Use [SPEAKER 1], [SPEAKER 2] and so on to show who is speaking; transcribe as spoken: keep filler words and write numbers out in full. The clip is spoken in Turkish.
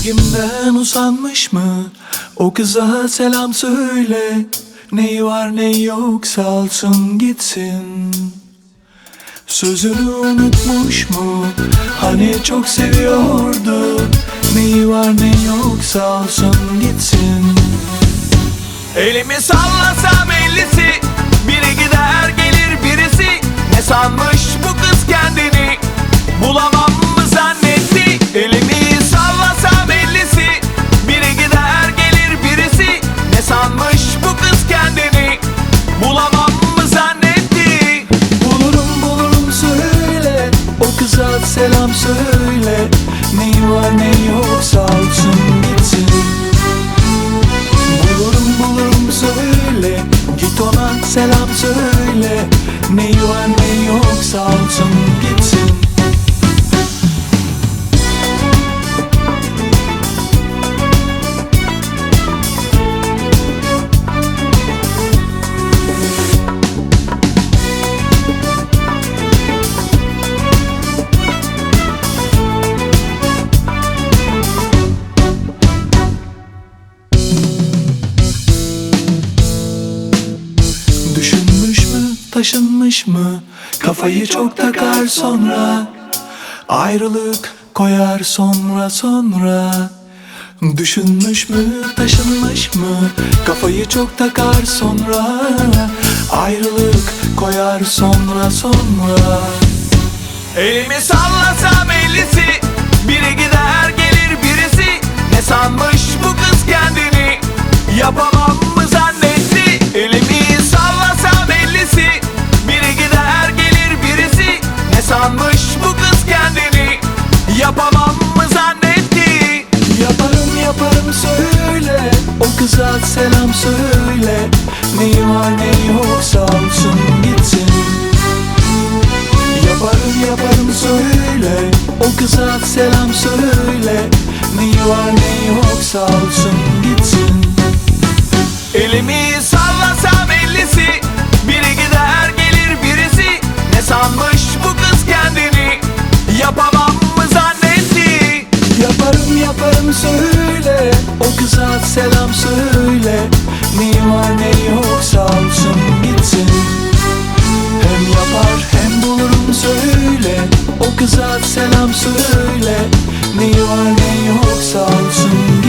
[SPEAKER 1] Sevgimden usanmış mı? O kıza selam söyle. Neyi var ne yok salsın gitsin. Sözünü unutmuş mu? Hani çok seviyordu. Neyi var ne yok salsın gitsin.
[SPEAKER 2] Elimi sallasam ellisi, biri gider gelir birisi. Ne sanmış bu kız kendini, bulamam mı zannetti. Elimi sallasam ellisi, biri gider gelir birisi. Ne sanmış bu kız kendini, bulamam mı zannetti.
[SPEAKER 1] Bulurum bulurum söyle. O kıza selam söyle. Neyi var ne yok salsın gitsin. Bulurum bulurum söyle. Git ona selam söyle. Neyi var ne yok salsın gitsin. Düşünmüş mü, taşınmış mı? Kafayı çok takar sonra. Ayrılık koyar sonra sonra. Düşünmüş mü, taşınmış mı? Kafayı çok takar sonra. Ayrılık koyar sonra sonra.
[SPEAKER 2] Elimi sallasam ellisi, biri gider gelir birisi. Ne sanmış bu kız kendini, yapamam mı zannetti. Elimi sallasam ellisi, biri gider gelir birisi. Ne sanmış bu kız kendini, yapamam mı zannetti.
[SPEAKER 1] Yaparım yaparım söyle. O kıza selam söyle. Neyi var ne yok salsın gitsin. Yaparım yaparım söyle. O kıza selam söyle. Neyi var ne yok salsın gitsin.
[SPEAKER 2] Elimi sallasam ellisi, biri gider gelir birisi. Ne sanmış bu kız kendini, yapamam mı zannetti.
[SPEAKER 1] Yaparım yaparım söyle. O kıza selam söyle. Neyi var ne yok salsın gitsin. Hem yapar hem bulurum söyle. O kıza selam söyle. Neyi var ne yok salsın